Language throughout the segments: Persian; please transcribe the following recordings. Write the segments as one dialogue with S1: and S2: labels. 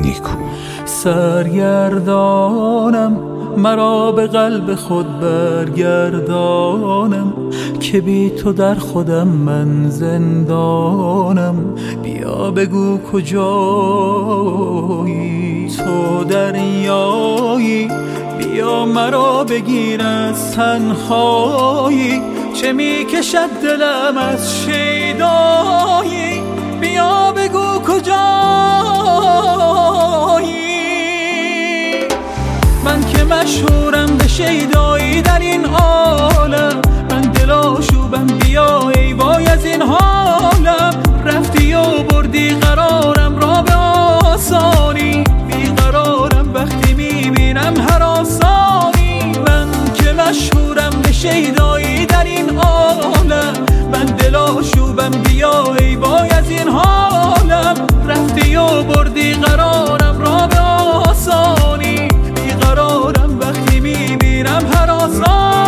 S1: نیکو.
S2: سرگردانم مرا به قلب خود برگردانم، که بی تو در خودم من زندانم. بیا بگو کجایی، تو دریایی، بیا مرا بگیر از تنهایی. چه می کشد دلم از شیدایی، بیا بگو کجایی. من که مشهورم به شیدایی در این عالم، من دل آشوبم، بیا ای وای از این حالم. رفتی و بردی قرارم را به آسانی، بیقرارم وقتی میبینم هراسانی. من که مشهورم به شیدایی در این عالم، من دل آشوبم، بیا ای وای از این حالم. رفتی و بردی قرارم را به آسانی، بیقرارم وقتی میبینم هراسانی.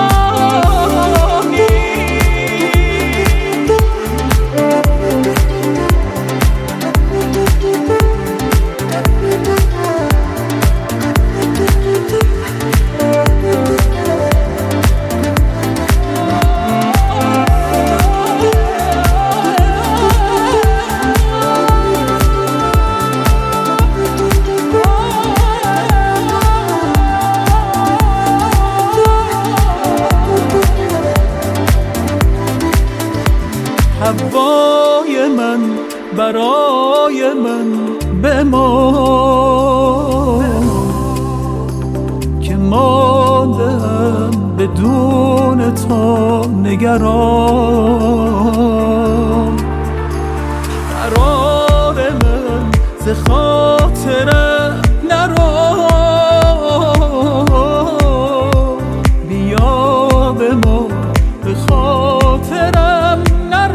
S2: هوای من برای من بمان، که ماندم بدون تو نگران. قرار من ز خاطرت نرو، بیا به ما به خاطرم نرو.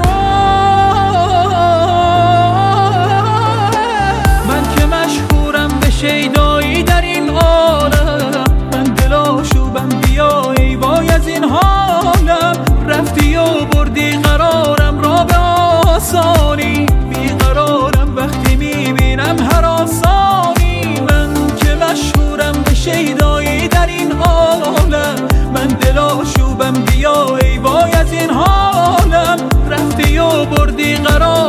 S2: شیدایی در این عالم، من دل آشوبم، بیا ای وای از این حالم. رفتی و بردی قرارم را به آسانی، بیقرارم وقتی میبینم هراسانی. من که مشهورم به شیدایی در این عالم، من دل آشوبم، بیا ای وای از این حالم. رفتی و بردی قرارم